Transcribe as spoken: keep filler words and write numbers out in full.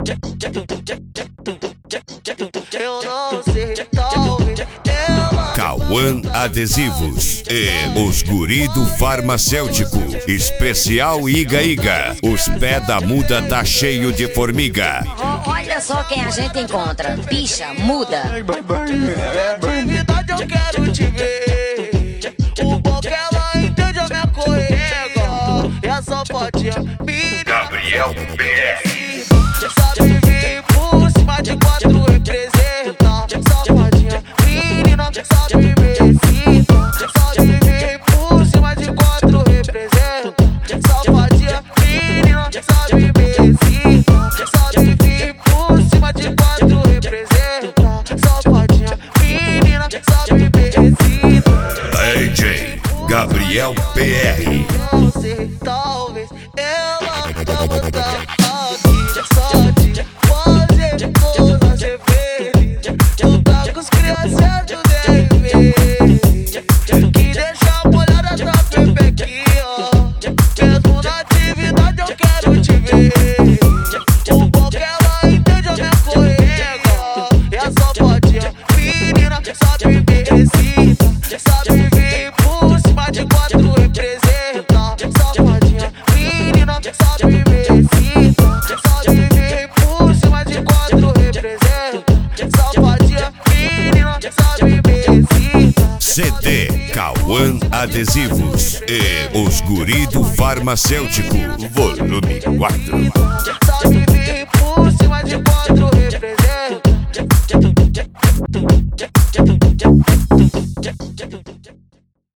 Eu não sei, talvez ela. Cauã Adesivos e os guri do farmacêutico. Especial Iga Iga. Os pés da muda tá cheio de formiga. Olha só quem a gente encontra. Bicha, muda. Atividade eu quero te ver. O bom que ela entende a minha correga. E a safadinha menina Gabriel P R. sabe vir por cima de quatro representa. Safadinha menina sabe me excita. Sabe vir por cima de quatro representa. Safadinha menina sabe me excita. Sabe vir por cima de quatro representa. Safadinha menina sabe me excita. D J Gabriel P R. Não sei, talvez ela tava tá aqui só de fazer coisa ser feliz. Tu tá com os crias certo, deve ver. Que deixa a molhada da pepequinha. Mesmo na atividade eu quero te ver. O bom que ela entende a minha correga. E a safadinha menina sabe me excita. Sabe vir por cima de quatro representa. Safadinha menina sabe me excita. Sabe vir por cima de quatro representa. Safadinha menina sabe me excita. C D Cauã Adesivos e os guri do farmacêutico. Volume quatro.